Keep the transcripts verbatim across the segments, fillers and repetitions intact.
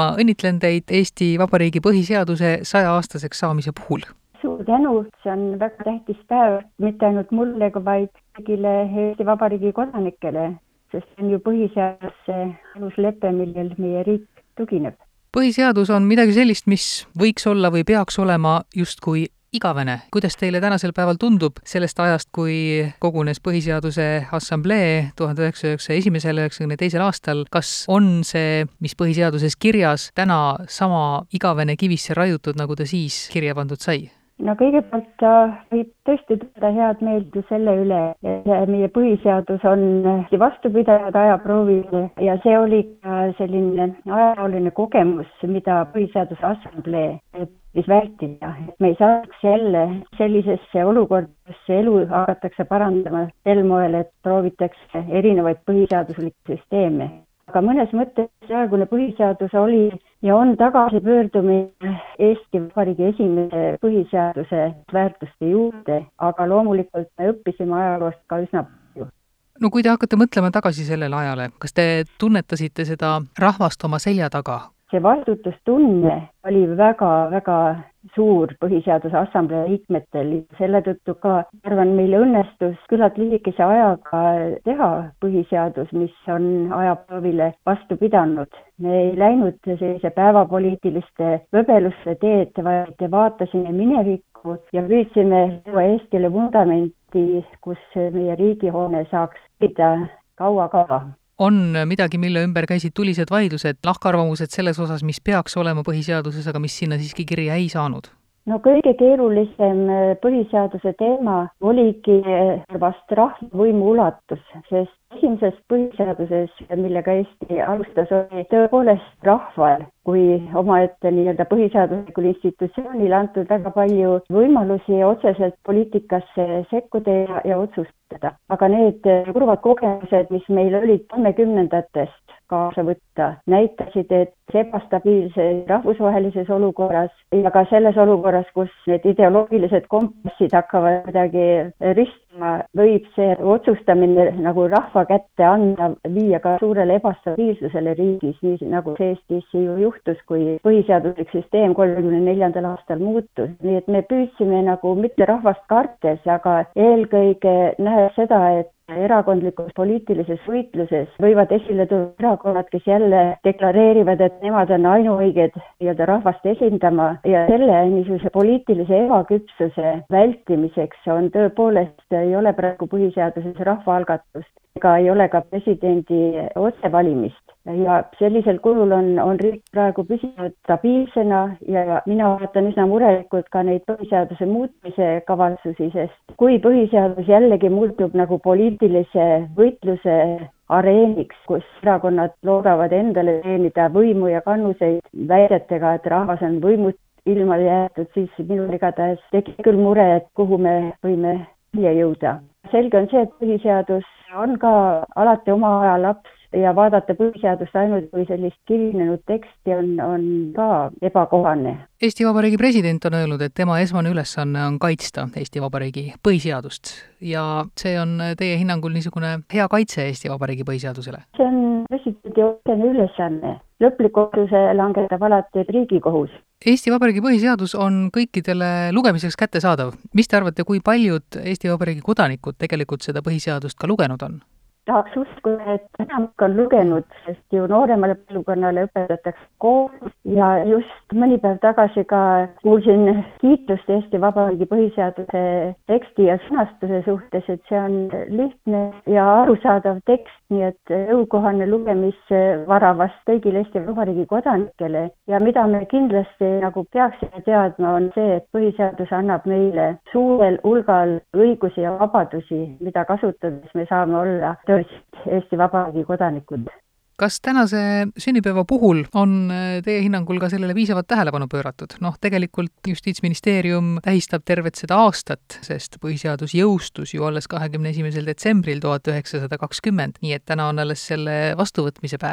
ma õnnitlen teid Eesti Vabariigi põhiseaduse saja-aastaseks saamise puhul. Suur tänu, see on väga tähtis päev, mitte ainult mulle, vaid kõigile Eesti Vabariigi kodanikele, sest see on ju põhiseaduse aluslepe, millel meie riik tugineb. Põhiseadus on midagi sellist, mis võiks olla või peaks olema justkui igavene. Kuidas teile tänasel päeval tundub sellest ajast, kui kogunes Põhiseaduse Assamblee tuhande üheksasaja üheksakümne esimesel teisel aastal, kas on see, mis põhiseaduses kirjas, täna sama igavene kivisse raiutud, nagu ta siis kirja pandud sai? No kõigepealt võib tõesti tunda head meeldu selle üle, et meie põhiseadus on vastupidanud ajaproovile ja see oli ka selline ajalooline kogemus, mida Põhiseaduse Assamblee püüdis vältida, et me ei saaks jälle sellisesse olukorda, kus elu hakatakse parandama sel moel, et proovitakse erinevaid põhiseaduslikke süsteeme. Aga mõnes mõttes praegune põhiseadus oli ja on tagasipöördumine Eesti Vabariigi esimese põhiseaduse väärtuste juurde, aga loomulikult me õppisime ajaloost ka üsna palju. No kui te hakkate mõtlema tagasi sellele ajale, kas te tunnetasite seda rahvast oma selja taga? See vastutustunne oli väga-väga suur Põhiseaduse Assamblee liikmetel. Selle tõttu ka, arvan, meil õnnestus küllalt lühikese ajaga teha põhiseadus, mis on ajaproovile vastu pidanud. Me ei läinud sellise päevapoliitiliste võbeluste teed, vaid vaatasime minevikku ja püüdsime luua Eestile vundamenti, kus meie riigihoone saaks pida kaua-kaua. On midagi, mille ümber käisid tulised vaidlused, lahkarvamused selles osas, mis peaks olema põhiseaduses, aga mis sinna siiski kirja ei saanud? No kõige keerulisem põhiseaduse teema oligi vast rahvavõimu ulatus, sest esimeses põhiseaduses, millega Eesti alustas, oli tõepoolest rahval kui omaette nii-öelda põhiseaduslikul institutsioonil antud väga palju võimalusi otseselt poliitikasse sekkuda ja, ja otsustada. Aga need kurvad kogemused, mis meil olid kolmekümnendatest kaasa võtta, näitasid, et ebastabiilses rahvusvahelises olukorras ja ka selles olukorras, kus need ideoloogilised kompassid hakkavad midagi ristima, võib see otsustamine nagu rahva kätte anda, viia ka suurele ebastabiilsusele riigis, nii nagu see Eestis ju juhtus, kui põhiseaduslik süsteem kolmekümne neljandal aastal muutus. Nii et me püüdsime nagu mitte rahvast kartes, aga eelkõige nähes seda, et erakondlikus poliitilises võitluses võivad esile tulla erakonnad, kes jälle deklareerivad, et nemad on ainuõiged nii-öelda rahvast esindama ja selle niisuguse poliitilise ebaküpsuse vältimiseks on tõepoolest, ei ole praegu põhiseaduses rahvaalgatust ega ei ole ka presidendi otsevalimist. Ja sellisel kulul on, on riik praegu püsinud stabiilsena ja mina vaatan üsna murelikult ka neid põhiseaduse muutmise kavatsusi, sest kui põhiseadus jällegi muutub nagu poliitilise võitluse areeniks, kus erakonnad loodavad endale teenida võimu ja kannuseid väidetega, et rahvas on võimut ilma jäetud, siis minul igatahes tekib küll mure, et kuhu me võime siia jõuda. Selge on see, et põhiseadus on ka alati oma aja laps ja vaadata põhiseadust ainult kui sellist kirinenud teksti on, on ka ebakohane. Eesti Vabariigi president on öelnud, et tema esmane ülesanne on kaitsta Eesti Vabariigi põhiseadust ja see on teie hinnangul niisugune hea kaitse Eesti Vabariigi põhiseadusele? See on presidendi otsene ülesanne. Lõpliku otsuse langetab alati Riigikohus. Eesti Vabariigi põhiseadus on kõikidele lugemiseks kättesaadav. Mis te arvate, kui paljud Eesti Vabariigi kodanikud tegelikult seda põhiseadust ka lugenud on? Tahaks uskuda, et enamik on lugenud, sest ju nooremale põlvkonnale õpetatakse kool ja just mõni päev tagasi ka kuulsin kiitust Eesti Vabariigi põhiseaduse teksti ja sõnastuse suhtes, et see on lihtne ja arusaadav tekst, nii et jõukohane lugemisvaravast kõigile Eesti Vabariigi kodanikele ja mida me kindlasti nagu peaksime teadma on see, et põhiseadus annab meile suurel hulgal õigusi ja vabadusi, mida kasutades me saame olla Eesti Vabariigi kodanikud. Kas tänase sünnipäeva puhul on teie hinnangul ka sellele piisavat tähelepanu pööratud? Noh, tegelikult Justiitsministeerium tähistab tervet seda aastat, sest põhiseadus jõustus ju alles kahekümne esimesel detsembril tuhat üheksasada kakskümmend, nii et täna on alles selle vastuvõtmise päev.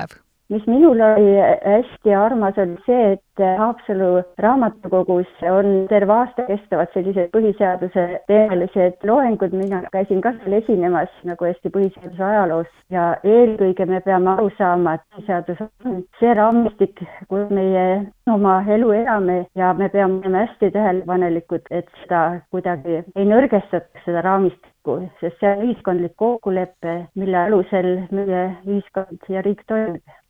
mis minul oli hästi armas, oli see, et Haapsalu raamatukogus on terve aasta kestavad sellised põhiseaduse teemalised loengud, mina käisin ka seal esinemas nagu Eesti põhiseaduse ajaloos ja eelkõige me peame aru saama, et põhiseadus on see raamistik, kus meie oma elu elame ja me peame olema hästi tähelepanelikud, et seda kuidagi ei nõrgestataks, seda raamistikku, sest see on ühiskondlik kokkulepe, mille alusel meie ühiskond ja riik toimib.